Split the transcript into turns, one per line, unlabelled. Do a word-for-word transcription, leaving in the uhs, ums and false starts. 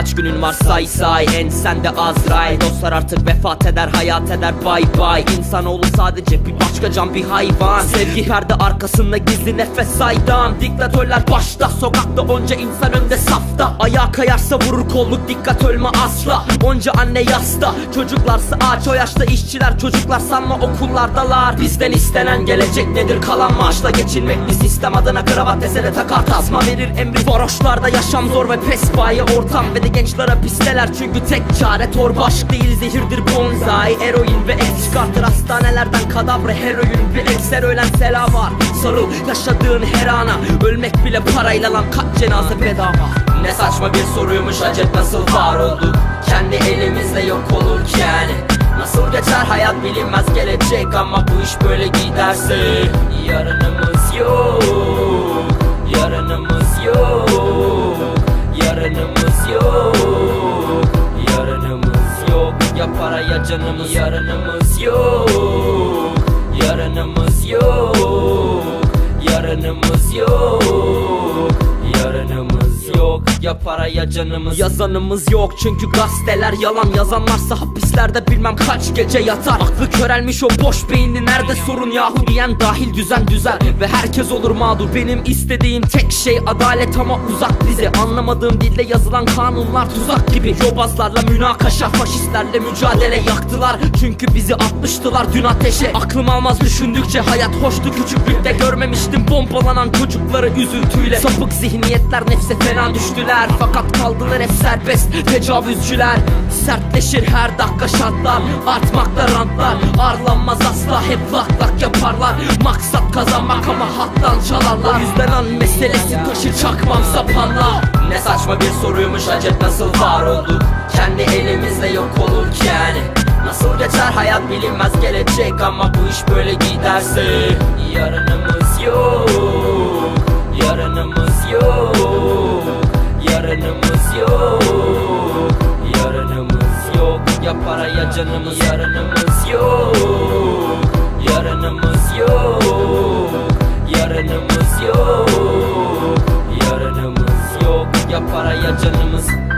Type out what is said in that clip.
kaç günün var say say. En sende Azrail, dostlar artık vefat eder, hayat eder bay bay. İnsanoğlu sadece bir başka can, bir hayvan. Sevgi perde arkasında gizli nefes saydam. Diktatörler başta, sokakta onca insan önde safta. Ayağa kayarsa vurur kolluk, dikkat ölme asla. Onca anne yasta, çocuklarsa ağaç. O yaşta işçiler, çocuklar sanma okullardalar. Bizden istenen gelecek nedir? Kalan maaşla geçinmek bir sistem adına. Kravat desene takar, tasma verir emri. Varoşlarda yaşam zor ve pespaye ortam. Ve de gençlere pisteler çünkü tek çare torba. Aşk değil zehirdir bonzai, eroin ve eks çıkartır hastanelerden kadavra heroin. Bir ekser ölen sela var, sarıl yaşadığın her ana. Ölmek bile parayla lan, kaç cenaze bedava. Ne saçma bir soruymuş, acep nasıl var olduk? Kendi elimizle yok olurken nasıl geçer hayat bilinmez gelecek. Ama bu iş böyle giderse yarınımız yok, yarınımız yok, yarınımız yok, yarınımız yok. Ya para ya canımız, yarınımız yok, yarınımız yok, yarınımız yok, yarınımız yok. Ya para ya canımız, yazanımız yok çünkü gazeteler yalan. Yazanlarsa hapislerde bilmem kaç gece yatar. Aklı körelmiş o boş beyinli, nerede sorun yahu diyen dahil düzen düzer. Ve herkes olur mağdur, benim istediğim tek şey adalet ama uzak bize. Anlamadığım dilde yazılan kanunlar tuzak gibi. Yobazlarla münakaşa, faşistlerle mücadele yaktılar. Çünkü bizi atmıştılar dün ateşe. Aklım almaz düşündükçe, hayat hoştu küçüklükte. Görmemiştim bombalanan çocukları üzüntüyle. Sapık zihniyetler nefse fena düştüler. Fakat kaldılar hep serbest tecavüzcüler. Sertleşir her dakika şartlar, artmakta rantlar. Arlanmaz asla, hep lak lak yaparlar. Maksat kazanmak ama hattan çalarlar. O yüzden an meselesi taşı çakmam sapanla. Ne saçma bir soruymuş, acep nasıl var olduk? Kendi elimizle yok olurken nasıl geçer hayat bilinmez gelecek. Ama bu iş böyle giderse yarınımız yok, yarınımız yok, yarınımız yok, yarınımız yok. Ya para ya canımız, yarınımız yok, yarınımız yok, yarınımız yok, yarınımız yok. Ya para ya canımız.